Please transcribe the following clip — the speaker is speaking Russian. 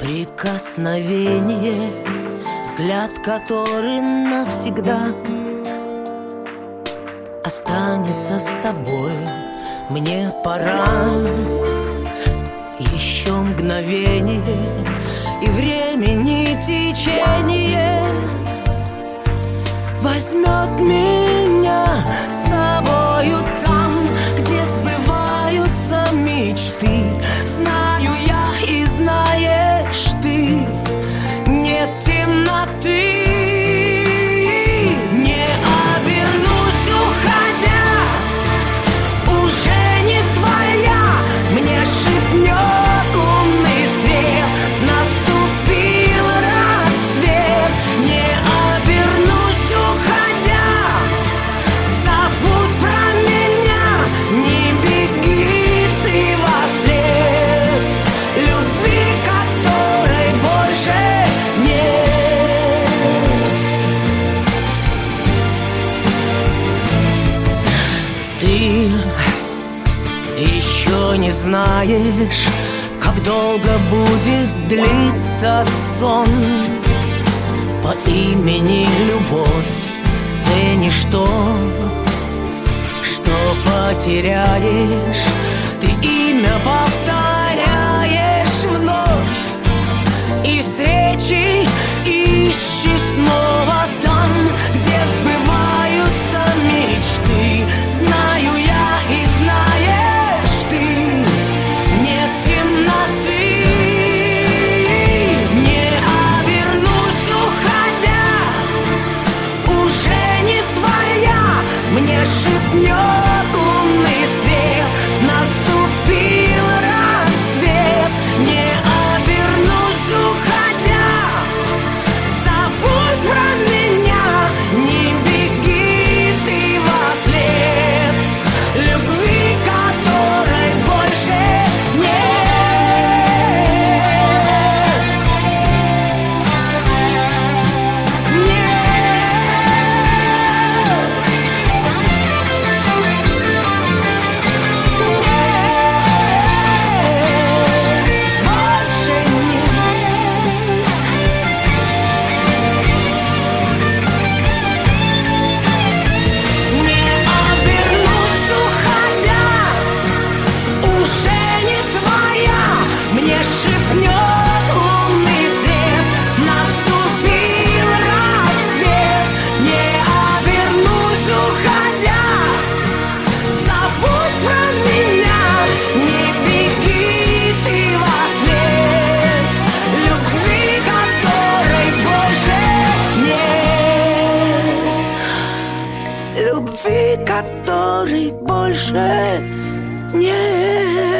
Прикосновение, взгляд, который навсегда останется с тобой. Мне пора. Еще мгновение, и времени течение возьмет меня с собою там, где сбываются мечты. Знаю я и знаешь ты, нет темноты. Не обернусь, уходя, уже не твоя. Мне шепнет лунный свет, наступил рассвет. Не обернусь, уходя, забудь про меня. Не беги ты во след любви, которой больше нет. Ты еще не знаешь, как долго будет длиться сон. По имени любовь ценишь то, что потеряешь. Ты имя повторяешь вновь, и встречи ищешь снова там, где сбываются мечты. Знаю я и знаешь ты, нет темноты. Не обернусь, уходя, уже не твоя. Мне шепнет лунный свет, наступил рассвет. Не обернусь, уходя, забудь про меня. Не беги ты во след любви, которой больше нет. Больше не обернусь, уходя, уже не твоя. Мне шепнет лунный свет, наступил рассвет. Не обернусь, уходя, забудь про меня. Не беги ты во след любви, которой больше нет. Любви, которой больше нет.